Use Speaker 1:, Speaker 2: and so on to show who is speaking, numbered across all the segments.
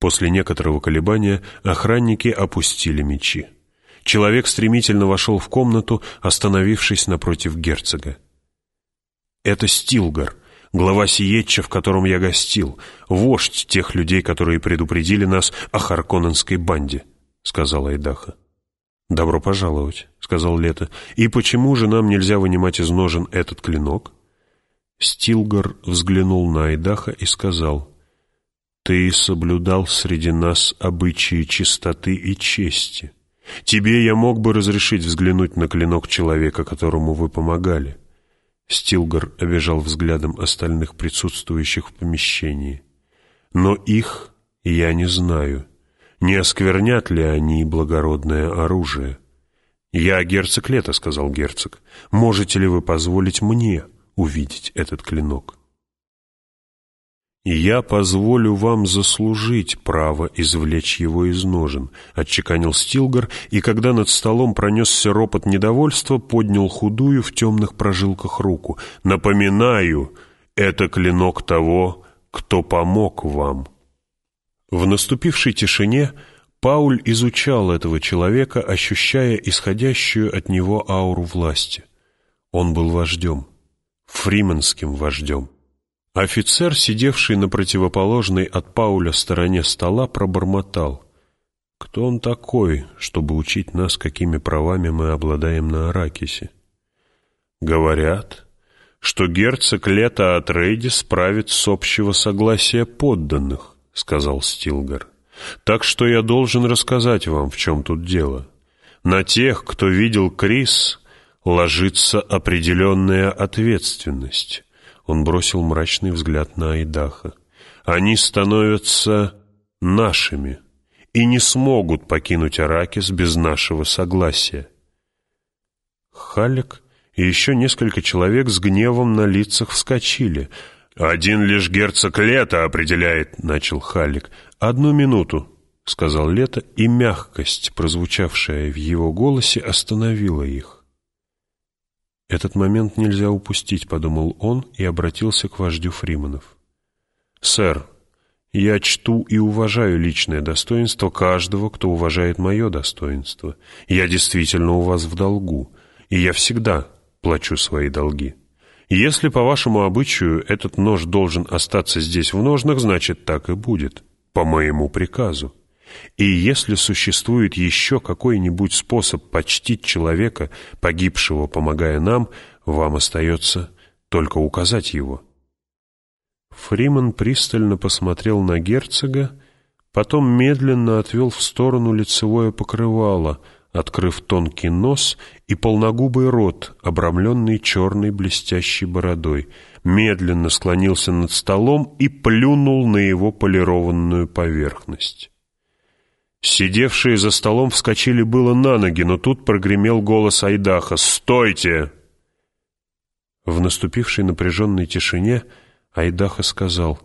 Speaker 1: После некоторого колебания охранники опустили мечи. Человек стремительно вошел в комнату, остановившись напротив герцога. «Это Стилгар, глава Сиетча, в котором я гостил, вождь тех людей, которые предупредили нас о Харконненской банде», — сказала Айдаха. «Добро пожаловать», — сказал Лето. «И почему же нам нельзя вынимать из ножен этот клинок?» Стилгар взглянул на Айдаха и сказал: «Ты соблюдал среди нас обычаи чистоты и чести. Тебе я мог бы разрешить взглянуть на клинок человека, которому вы помогали». Стилгар обежал взглядом остальных присутствующих в помещении. «Но их я не знаю. Не осквернят ли они благородное оружие?» «Я герцог Лето», — сказал герцог. «Можете ли вы позволить мне увидеть этот клинок?» «Я позволю вам заслужить право извлечь его из ножен», — отчеканил Стилгар, и когда над столом пронесся ропот недовольства, поднял худую в темных прожилках руку. «Напоминаю, это клинок того, кто помог вам». В наступившей тишине Пауль изучал этого человека, ощущая исходящую от него ауру власти. Он был вождем, фриманским вождем. Офицер, сидевший на противоположной от Пауля стороне стола, пробормотал: «Кто он такой, чтобы учить нас, какими правами мы обладаем на Аракисе?» «Говорят, что герцог Лето Атрейдис правит с общего согласия подданных», — сказал Стилгар. «Так что я должен рассказать вам, в чем тут дело. На тех, кто видел Крис, ложится определенная ответственность». Он бросил мрачный взгляд на Айдаха. «Они становятся нашими и не смогут покинуть Аракис без нашего согласия». Халлек и еще несколько человек с гневом на лицах вскочили. «Один лишь герцог Лето определяет», — начал Халлек. «Одну минуту», — сказал Лето, и мягкость, прозвучавшая в его голосе, остановила их. «Этот момент нельзя упустить», — подумал он и обратился к вождю фриманов. «Сэр, я чту и уважаю личное достоинство каждого, кто уважает мое достоинство. Я действительно у вас в долгу, и я всегда плачу свои долги. Если, по вашему обычаю, этот нож должен остаться здесь в ножнах, значит, так и будет, по моему приказу. И если существует еще какой-нибудь способ почтить человека, погибшего, помогая нам, вам остается только указать его». Фриман пристально посмотрел на герцога, потом медленно отвел в сторону лицевое покрывало, открыв тонкий нос и полногубый рот, обрамленный черной блестящей бородой, медленно склонился над столом и плюнул на его полированную поверхность. Сидевшие за столом вскочили было на ноги, но тут прогремел голос Айдаха: «Стойте!» В наступившей напряженной тишине Айдаха сказал: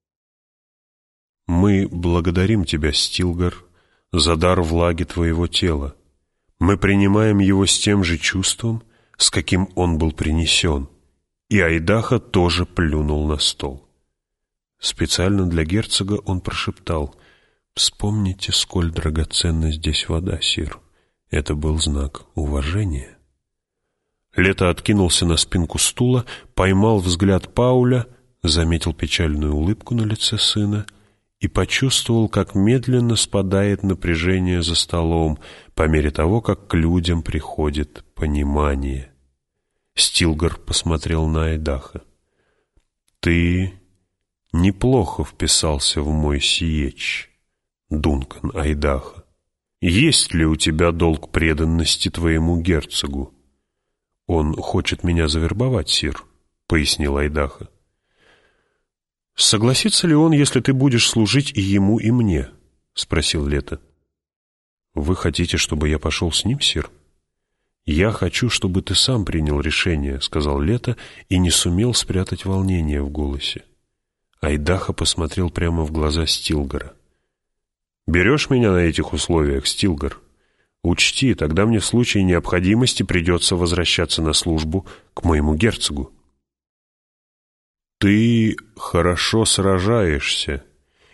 Speaker 1: «Мы благодарим тебя, Стилгар, за дар влаги твоего тела. Мы принимаем его с тем же чувством, с каким он был принесен». И Айдаха тоже плюнул на стол. Специально для герцога он прошептал: «Вспомните, сколь драгоценна здесь вода, сир. Это был знак уважения». Лето откинулся на спинку стула, поймал взгляд Пауля, заметил печальную улыбку на лице сына и почувствовал, как медленно спадает напряжение за столом по мере того, как к людям приходит понимание. Стилгар посмотрел на Айдаха. «Ты неплохо вписался в мой сиетч, Дункан Айдаха. Есть ли у тебя долг преданности твоему герцогу?» «Он хочет меня завербовать, сир», — пояснил Айдаха. «Согласится ли он, если ты будешь служить и ему, и мне?» — спросил Лето. «Вы хотите, чтобы я пошел с ним, сир?» «Я хочу, чтобы ты сам принял решение», — сказал Лето и не сумел спрятать волнение в голосе. Айдаха посмотрел прямо в глаза Стилгара. «Берешь меня на этих условиях, Стилгар? Учти, тогда мне в случае необходимости придется возвращаться на службу к моему герцогу». «Ты хорошо сражаешься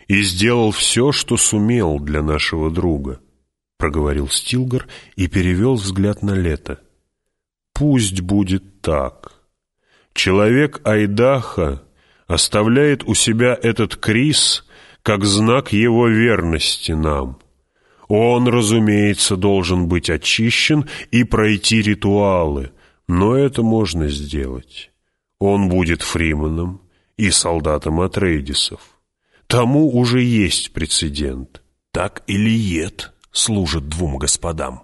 Speaker 1: и сделал все, что сумел для нашего друга», — проговорил Стилгар и перевел взгляд на Лето. «Пусть будет так. Человек Айдаха оставляет у себя этот крис как знак его верности нам. Он, разумеется, должен быть очищен и пройти ритуалы, но это можно сделать. Он будет фриманом и солдатом Атрейдисов. Тому уже есть прецедент. Так Илиет служит двум господам».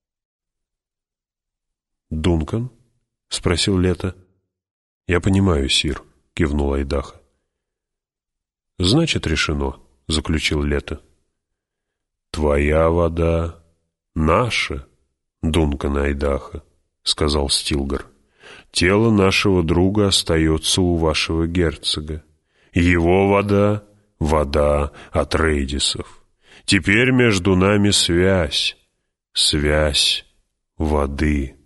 Speaker 1: «Дункан?» — спросил Лето. «Я понимаю, сир», — кивнул Айдаха. «Значит, решено», — заключил Лето. «Твоя вода наша, Дункан Айдаха», — сказал Стилгар. «Тело нашего друга остается у вашего герцога. Его вода — вода Атрейдисов. Теперь между нами связь воды».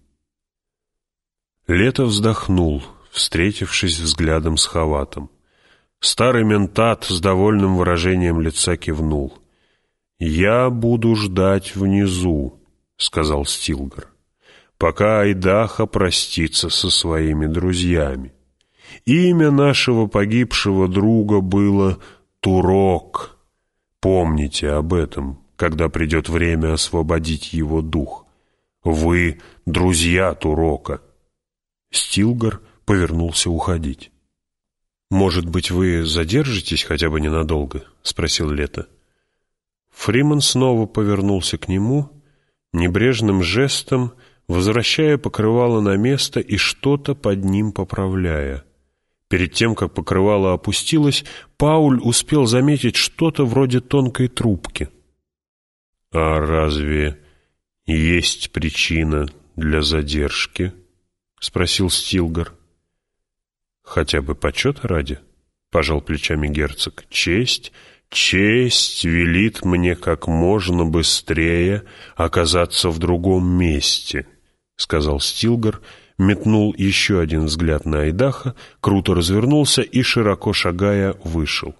Speaker 1: Лето вздохнул, встретившись взглядом с Хаватом. Старый ментат с довольным выражением лица кивнул. «Я буду ждать внизу», — сказал Стилгар, «пока Айдаха простится со своими друзьями. Имя нашего погибшего друга было Турок. Помните об этом, когда придет время освободить его дух. Вы — друзья Турока». Стилгар повернулся уходить. «Может быть, вы задержитесь хотя бы ненадолго?» — спросил Лето. Фриман снова повернулся к нему, небрежным жестом возвращая покрывало на место и что-то под ним поправляя. Перед тем, как покрывало опустилось, Пауль успел заметить что-то вроде тонкой трубки. «А разве есть причина для задержки?» — спросил Стилгар. «Хотя бы почета ради», — пожал плечами герцог. «Честь велит мне как можно быстрее оказаться в другом месте», — сказал Стилгар, метнул еще один взгляд на Айдаха, круто развернулся и, широко шагая, вышел.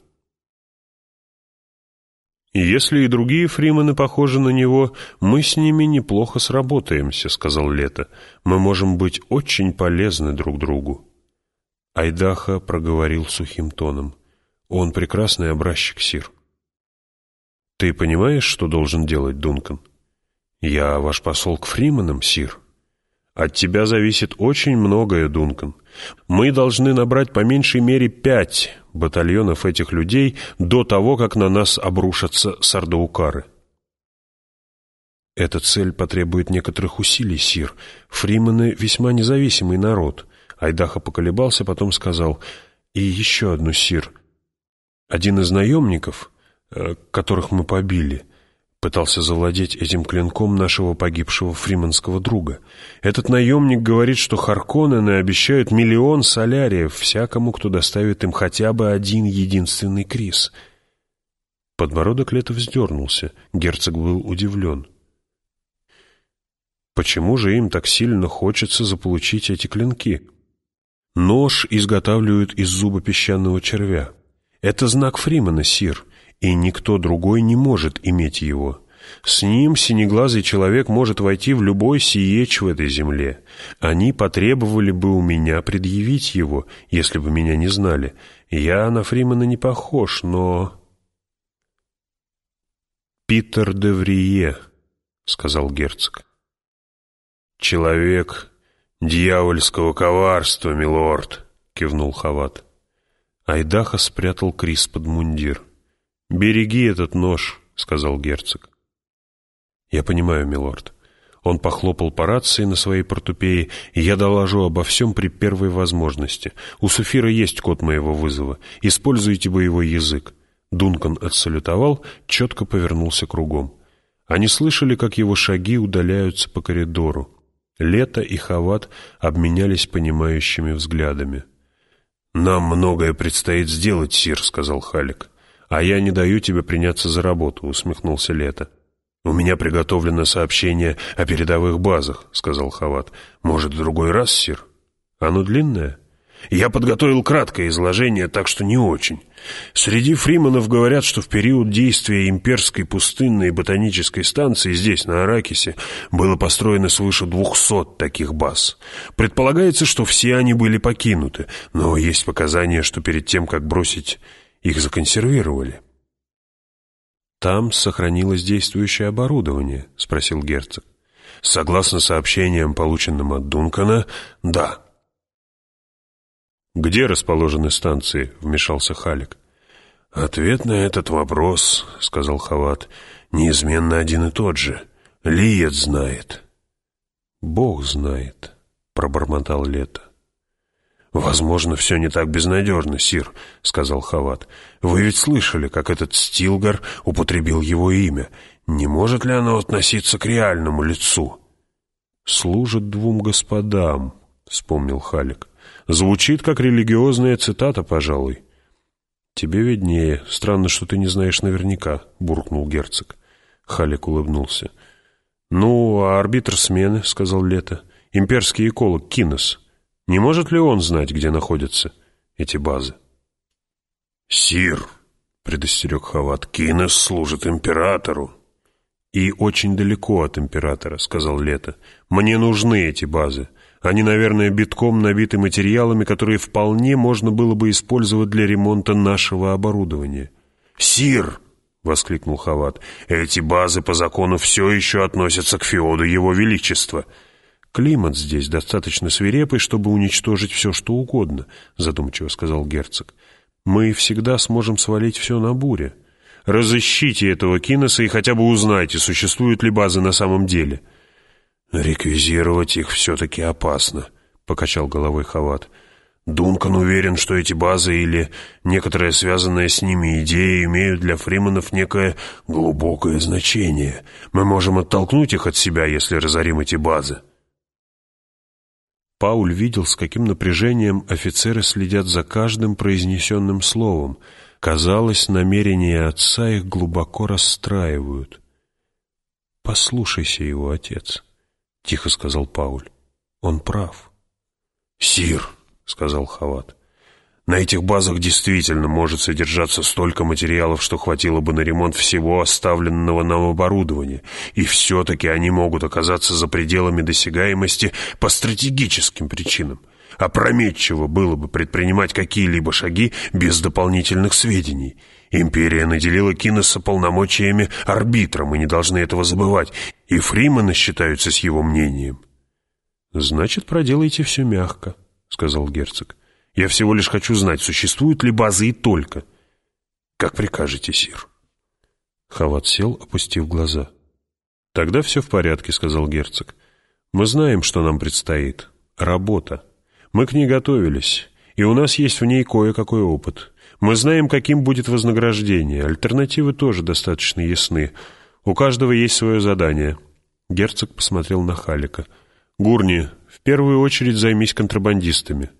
Speaker 1: «Если и другие фримены похожи на него, мы с ними неплохо сработаемся», — сказал Лето. «Мы можем быть очень полезны друг другу». Айдаха проговорил сухим тоном. «Он прекрасный образчик, сир». «Ты понимаешь, что должен делать, Дункан?» «Я ваш посол к фрименам, сир». «От тебя зависит очень многое, Дункан. Мы должны набрать по меньшей мере 5 батальонов этих людей до того, как на нас обрушатся сардаукары». «Эта цель потребует некоторых усилий, сир. Фримены — весьма независимый народ». Айдаха поколебался, потом сказал: «И еще одну, сир. Один из наемников, которых мы побили, пытался завладеть этим клинком нашего погибшего фриманского друга. Этот наемник говорит, что Харконнены обещают 1 000 000 соляриев всякому, кто доставит им хотя бы один единственный крис». Подбородок Лето вздернулся. Герцог был удивлен. «Почему же им так сильно хочется заполучить эти клинки?» «Нож изготавливают из зуба песчаного червя. Это знак фримена, сир, и никто другой не может иметь его. С ним синеглазый человек может войти в любой сиеч в этой земле. Они потребовали бы у меня предъявить его, если бы меня не знали. Я на фримена не похож, но...» «Питер де Врие», — сказал герцог. «Человек дьявольского коварства, милорд», — кивнул Хават. Айдаха спрятал крис под мундир. «Береги этот нож», — сказал герцог. «Я понимаю, милорд». Он похлопал по рации на своей портупее, и я доложу обо всем при первой возможности. У Суфира есть код моего вызова. Используйте боевой язык. Дункан отсалютовал, четко повернулся кругом. Они слышали, как его шаги удаляются по коридору. Лето и Хават обменялись понимающими взглядами. «Нам многое предстоит сделать, сир», — сказал Халик. «А я не даю тебе приняться за работу», — усмехнулся Лето. «У меня приготовлено сообщение о передовых базах», — сказал Хават. «Может, в другой раз, сир?» «Оно длинное?» Я подготовил краткое изложение, так что не очень. Среди фриманов говорят, что в период действия имперской пустынной ботанической станции здесь, на Аракисе, было построено свыше 200 таких баз. Предполагается, что все они были покинуты, но есть показания, что перед тем, как бросить, их законсервировали. «Там сохранилось действующее оборудование?» — спросил герцог. «Согласно сообщениям, полученным от Дункана, да». «Где расположены станции?» — вмешался Халлик. «Ответ на этот вопрос, — сказал Хават, — неизменно один и тот же. Лиет знает». «Бог знает», — пробормотал Лето. «Возможно, все не так безнадежно, сир», — сказал Хават. «Вы ведь слышали, как этот Стилгар употребил его имя. Не может ли оно относиться к реальному лицу?» «Служит двум господам», — вспомнил Халлик. «Звучит, как религиозная цитата, пожалуй». «Тебе виднее. Странно, что ты не знаешь наверняка», — буркнул герцог. Халлик улыбнулся. «Ну, а арбитр смены», — сказал Лето, — «имперский эколог Кинес. Не может ли он знать, где находятся эти базы?» «Сир», — предостерег Хават, — «Кинес служит императору». «И очень далеко от императора», — сказал Лето. «Мне нужны эти базы. Они, наверное, битком набиты материалами, которые вполне можно было бы использовать для ремонта нашего оборудования». «Сир!» — воскликнул Хават. «Эти базы по закону все еще относятся к феоду Его Величества». «Климат здесь достаточно свирепый, чтобы уничтожить все, что угодно», — задумчиво сказал герцог. «Мы всегда сможем свалить все на буре. Разыщите этого Кинеса и хотя бы узнайте, существуют ли базы на самом деле». «Реквизировать их все-таки опасно», — покачал головой Хават. «Дункан уверен, что эти базы или некоторая связанная с ними идея имеют для фриманов некое глубокое значение. Мы можем оттолкнуть их от себя, если разорим эти базы». Пауль видел, с каким напряжением офицеры следят за каждым произнесенным словом. Казалось, намерения отца их глубоко расстраивают. «Послушайся его, отец», — тихо сказал Пауль. «Он прав». «Сир», — сказал Хават, — «на этих базах действительно может содержаться столько материалов, что хватило бы на ремонт всего оставленного нам оборудования, и все-таки они могут оказаться за пределами досягаемости по стратегическим причинам. Опрометчиво было бы предпринимать какие-либо шаги без дополнительных сведений. Империя наделила Кинеса полномочиями арбитра, мы не должны этого забывать, и фриманы считаются с его мнением». «Значит, проделайте все мягко», — сказал герцог. «Я всего лишь хочу знать, существуют ли базы и только». «Как прикажете, сир». Хават сел, опустив глаза. «Тогда все в порядке», — сказал герцог. «Мы знаем, что нам предстоит. Работа. Мы к ней готовились, и у нас есть в ней кое-какой опыт. Мы знаем, каким будет вознаграждение. Альтернативы тоже достаточно ясны. У каждого есть свое задание». Герцог посмотрел на Халлика. «Гурни, в первую очередь займись контрабандистами».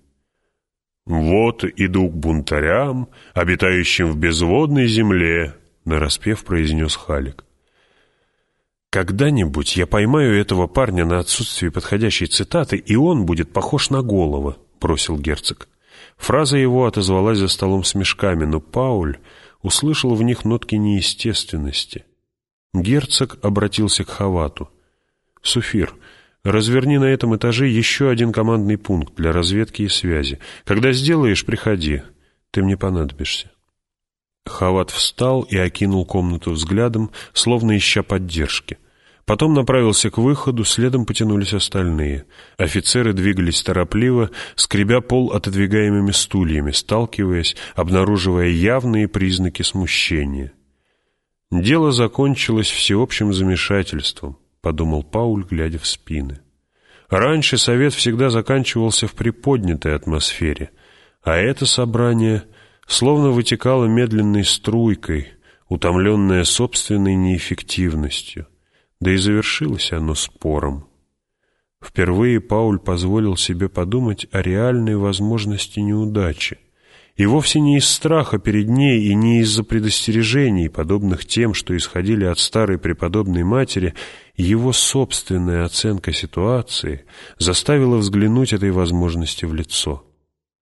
Speaker 1: «Вот иду к бунтарям, обитающим в безводной земле», — нараспев произнес Халлик. «Когда-нибудь я поймаю этого парня на отсутствие подходящей цитаты, и он будет похож на Голова», — бросил герцог. Фраза его отозвалась за столом смешками, но Пауль услышал в них нотки неестественности. Герцог обратился к Хавату. «Суфир, разверни на этом этаже еще один командный пункт для разведки и связи. Когда сделаешь, приходи. Ты мне понадобишься». Хават встал и окинул комнату взглядом, словно ища поддержки. Потом направился к выходу, следом потянулись остальные. Офицеры двигались торопливо, скребя пол отодвигаемыми стульями, сталкиваясь, обнаруживая явные признаки смущения. «Дело закончилось всеобщим замешательством», — подумал Пауль, глядя в спины. Раньше совет всегда заканчивался в приподнятой атмосфере, а это собрание словно вытекало медленной струйкой, утомленное собственной неэффективностью, да и завершилось оно спором. Впервые Пауль позволил себе подумать о реальной возможности неудачи, и вовсе не из страха перед ней и не из-за предостережений, подобных тем, что исходили от старой преподобной матери. Его собственная оценка ситуации заставила взглянуть этой возможности в лицо.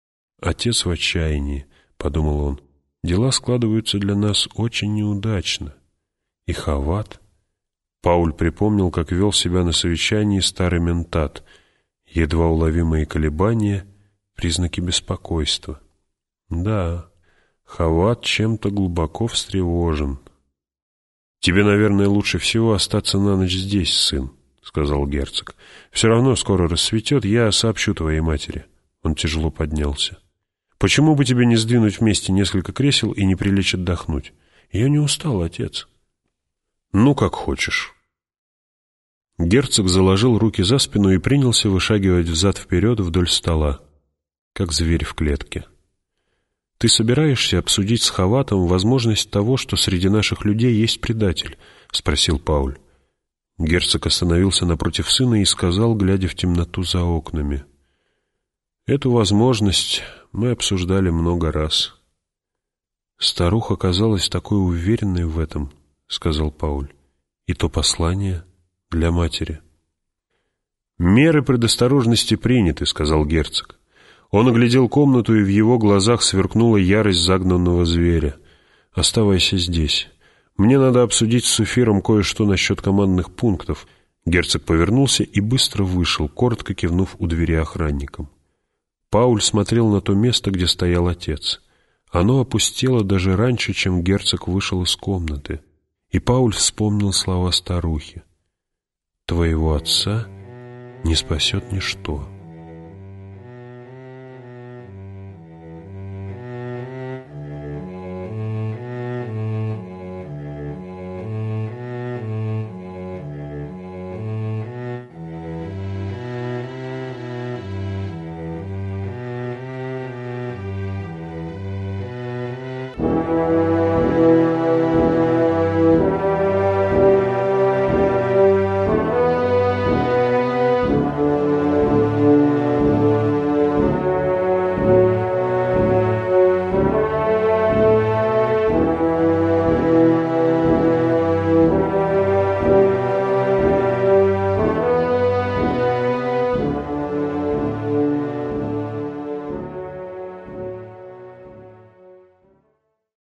Speaker 1: «Отец в отчаянии», — подумал он. «Дела складываются для нас очень неудачно. И Хават...» Пауль припомнил, как вел себя на совещании старый ментат. Едва уловимые колебания, признаки беспокойства. Да, Хават чем-то глубоко встревожен. «Тебе, наверное, лучше всего остаться на ночь здесь, сын», — сказал герцог. «Все равно скоро рассветет, я сообщу твоей матери». Он тяжело поднялся. «Почему бы тебе не сдвинуть вместе несколько кресел и не прилечь отдохнуть? Я не устал, отец». «Ну, как хочешь». Герцог заложил руки за спину и принялся вышагивать взад-вперед вдоль стола, как зверь в клетке. «Ты собираешься обсудить с Хаватом возможность того, что среди наших людей есть предатель?» — спросил Пауль. Герцог остановился напротив сына и сказал, глядя в темноту за окнами: «Эту возможность мы обсуждали много раз». «Старуха казалась такой уверенной в этом», — сказал Пауль. «И то послание для матери». «Меры предосторожности приняты», — сказал герцог. Он оглядел комнату, и в его глазах сверкнула ярость загнанного зверя. «Оставайся здесь. Мне надо обсудить с Суфиром кое-что насчет командных пунктов». Герцог повернулся и быстро вышел, коротко кивнув у двери охранникам. Пауль смотрел на то место, где стоял отец. Оно опустело даже раньше, чем герцог вышел из комнаты. И Пауль вспомнил слова старухи: «Твоего отца не спасет ничто».